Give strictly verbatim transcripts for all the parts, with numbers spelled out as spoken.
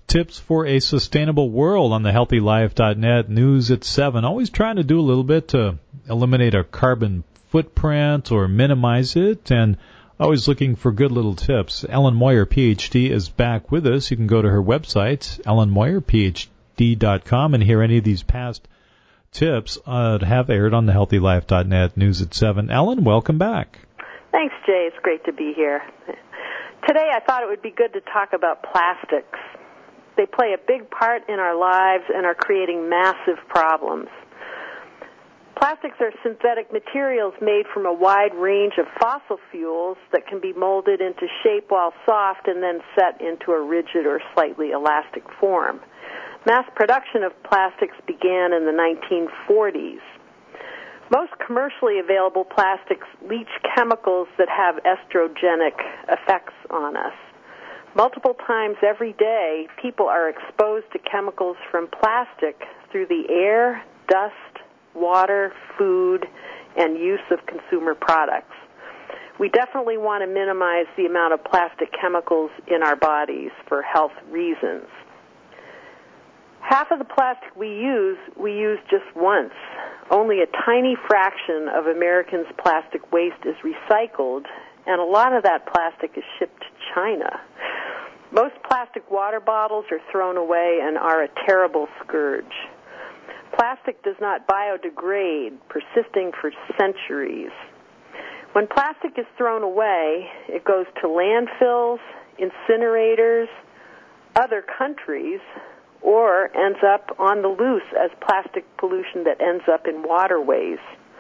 Tips for a Sustainable World on the healthy life dot net News at seven. Always trying to do a little bit to eliminate our carbon footprint or minimize it, and always looking for good little tips. Ellen Moyer, P H D, is back with us. You can go to her website, ellen moyer p h d dot com, and hear any of these past tips uh, have aired on the healthy life dot net News at seven. Ellen, welcome back. Thanks, Jay. It's great to be here. Today I thought it would be good to talk about plastics. They play a big part in our lives and are creating massive problems. Plastics are synthetic materials made from a wide range of fossil fuels that can be molded into shape while soft and then set into a rigid or slightly elastic form. Mass production of plastics began in the nineteen forties. Most commercially available plastics leach chemicals that have estrogenic effects on us. Multiple times every day, people are exposed to chemicals from plastic through the air, dust, water, food, and use of consumer products. We definitely want to minimize the amount of plastic chemicals in our bodies for health reasons. Half of the plastic we use, we use just once. Only a tiny fraction of Americans' plastic waste is recycled, and a lot of that plastic is shipped to China. Most plastic water bottles are thrown away and are a terrible scourge. Plastic does not biodegrade, persisting for centuries. When plastic is thrown away, it goes to landfills, incinerators, other countries, or ends up on the loose as plastic pollution that ends up in waterways.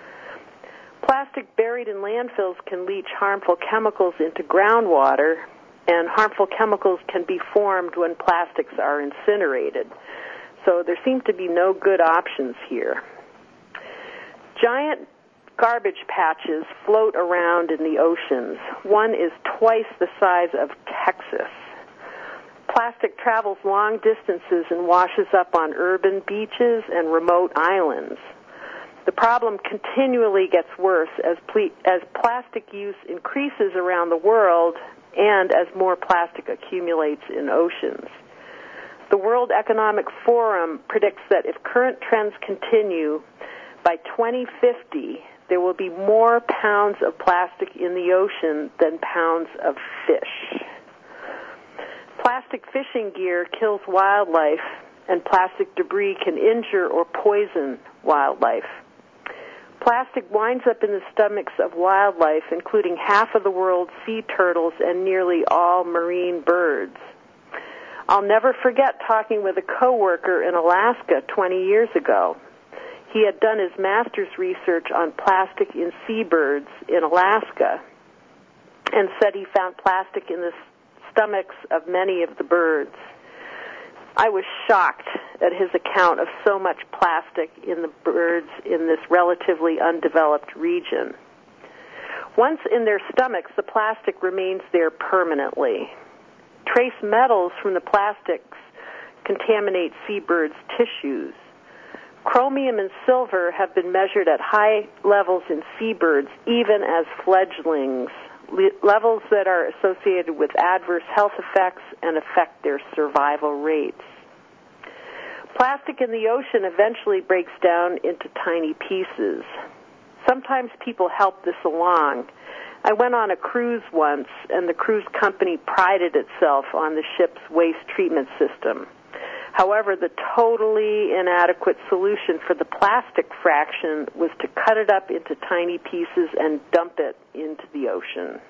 Plastic buried in landfills can leach harmful chemicals into groundwater, and harmful chemicals can be formed when plastics are incinerated. So there seem to be no good options here. Giant garbage patches float around in the oceans. One is twice the size of Texas. Plastic travels long distances and washes up on urban beaches and remote islands. The problem continually gets worse as, ple- as plastic use increases around the world and as more plastic accumulates in oceans. The World Economic Forum predicts that if current trends continue, by twenty fifty, there will be more pounds of plastic in the ocean than pounds of fish. Plastic fishing gear kills wildlife, and plastic debris can injure or poison wildlife. Plastic winds up in the stomachs of wildlife, including half of the world's sea turtles and nearly all marine birds. I'll never forget talking with a coworker in Alaska twenty years ago. He had done his master's research on plastic in seabirds in Alaska and said he found plastic in the stomachs of many of the birds. I was shocked at his account of so much plastic in the birds in this relatively undeveloped region. Once in their stomachs, the plastic remains there permanently. Trace metals from the plastics contaminate seabirds' tissues. Chromium and silver have been measured at high levels in seabirds, even as fledglings, le- levels that are associated with adverse health effects and affect their survival rates. Plastic in the ocean eventually breaks down into tiny pieces. Sometimes people help this along. I went on a cruise once, and the cruise company prided itself on the ship's waste treatment system. However, the totally inadequate solution for the plastic fraction was to cut it up into tiny pieces and dump it into the ocean.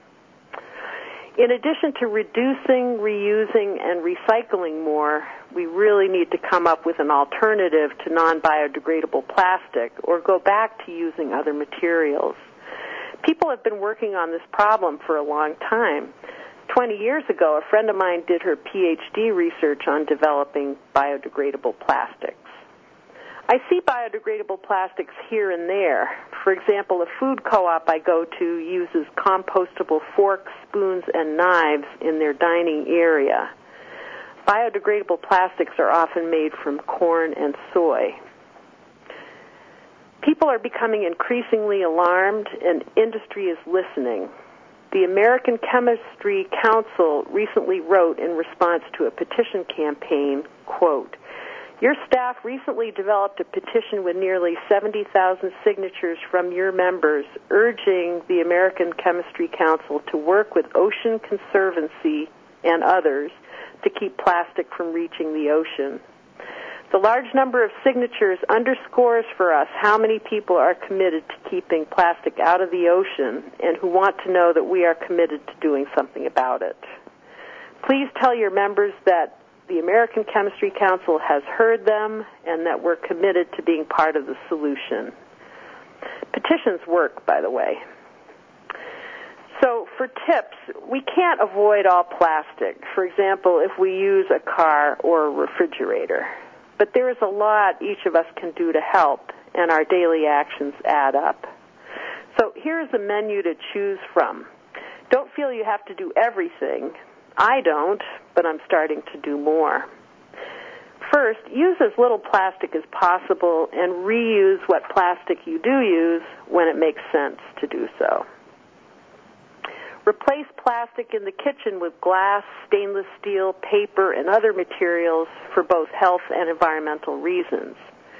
In addition to reducing, reusing, and recycling more, we really need to come up with an alternative to non-biodegradable plastic or go back to using other materials. People have been working on this problem for a long time. Twenty years ago, a friend of mine did her P H D research on developing biodegradable plastics. I see biodegradable plastics here and there. For example, a food co-op I go to uses compostable forks, spoons, and knives in their dining area. Biodegradable plastics are often made from corn and soy. People are becoming increasingly alarmed, and industry is listening. the American Chemistry Council recently wrote in response to a petition campaign, quote, "Your staff recently developed a petition with nearly seventy thousand signatures from your members urging the American Chemistry Council to work with Ocean Conservancy and others to keep plastic from reaching the ocean. The large number of signatures underscores for us how many people are committed to keeping plastic out of the ocean and who want to know that we are committed to doing something about it. Please tell your members that the American Chemistry Council has heard them and that we're committed to being part of the solution." Petitions work, by the way. So for tips, we can't avoid all plastic, for example, if we use a car or a refrigerator. But there is a lot each of us can do to help, and our daily actions add up. So here's a menu to choose from. Don't feel you have to do everything. I don't, but I'm starting to do more. First, use as little plastic as possible and reuse what plastic you do use when it makes sense to do so. Replace plastic in the kitchen with glass, stainless steel, paper, and other materials for both health and environmental reasons.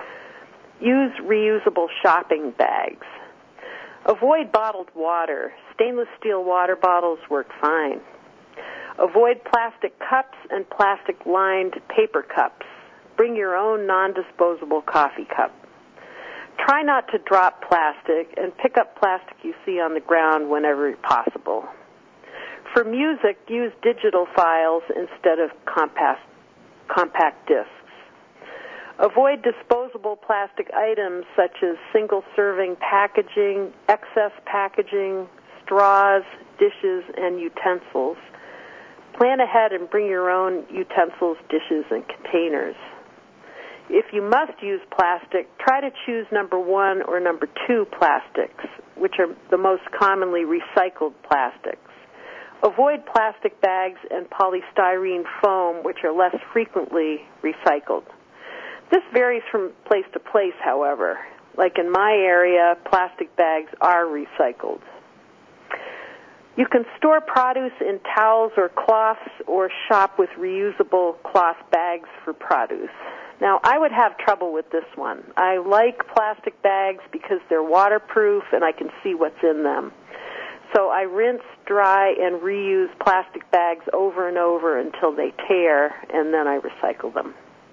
Use reusable shopping bags. Avoid bottled water. Stainless steel water bottles work fine. Avoid plastic cups and plastic-lined paper cups. Bring your own non-disposable coffee cup. Try not to drop plastic and pick up plastic you see on the ground whenever possible. For music, use digital files instead of compact, compact discs. Avoid disposable plastic items such as single-serving packaging, excess packaging, straws, dishes, and utensils. Plan ahead and bring your own utensils, dishes, and containers. If you must use plastic, try to choose number one or number two plastics, which are the most commonly recycled plastics. Avoid plastic bags and polystyrene foam, which are less frequently recycled. This varies from place to place, however. Like in my area, plastic bags are recycled. You can store produce in towels or cloths or shop with reusable cloth bags for produce. Now, I would have trouble with this one. I like plastic bags because they're waterproof and I can see what's in them. So I rinse, dry, and reuse plastic bags over and over until they tear, and then I recycle them.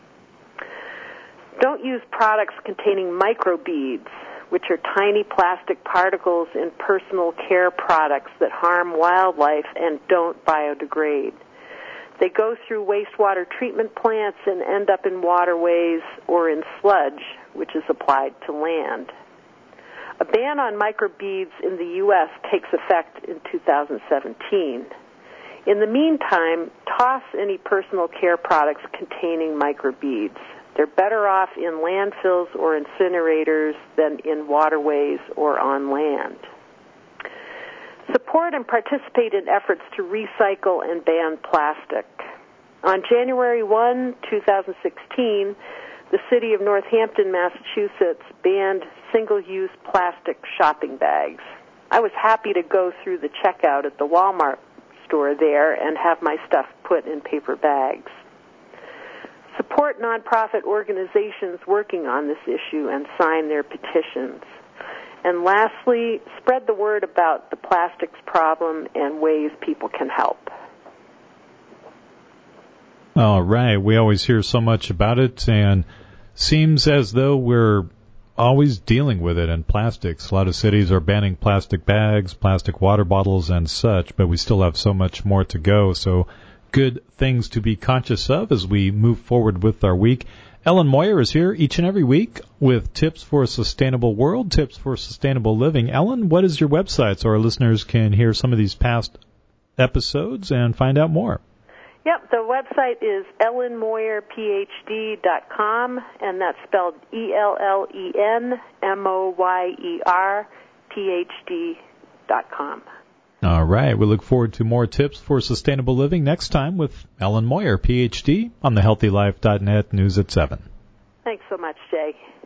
Don't use products containing microbeads, which are tiny plastic particles in personal care products that harm wildlife and don't biodegrade. They go through wastewater treatment plants and end up in waterways or in sludge, which is applied to land. A ban on microbeads in the U S takes effect in two thousand seventeen. In the meantime, toss any personal care products containing microbeads. They're better off in landfills or incinerators than in waterways or on land. Support and participate in efforts to recycle and ban plastic. On January first, two thousand sixteen, the city of Northampton, Massachusetts, banned single-use plastic shopping bags. I was happy to go through the checkout at the Walmart store there and have my stuff put in paper bags. Support nonprofit organizations working on this issue and sign their petitions. And lastly, spread the word about the plastics problem and ways people can help. All right. We always hear so much about it, and seems as though we're always dealing with it in plastics. A lot of cities are banning plastic bags, plastic water bottles, and such, but we still have so much more to go. So good things to be conscious of as we move forward with our week. Ellen Moyer is here each and every week with tips for a sustainable world, tips for sustainable living. Ellen, what is your website so our listeners can hear some of these past episodes and find out more? Yep, the website is ellen moyer p h d dot com, and that's spelled E L L E N M O Y E R P H D dot com. All right. We look forward to more tips for sustainable living next time with Ellen Moyer, P H D, on the healthy life dot net News at seven. Thanks so much, Jay.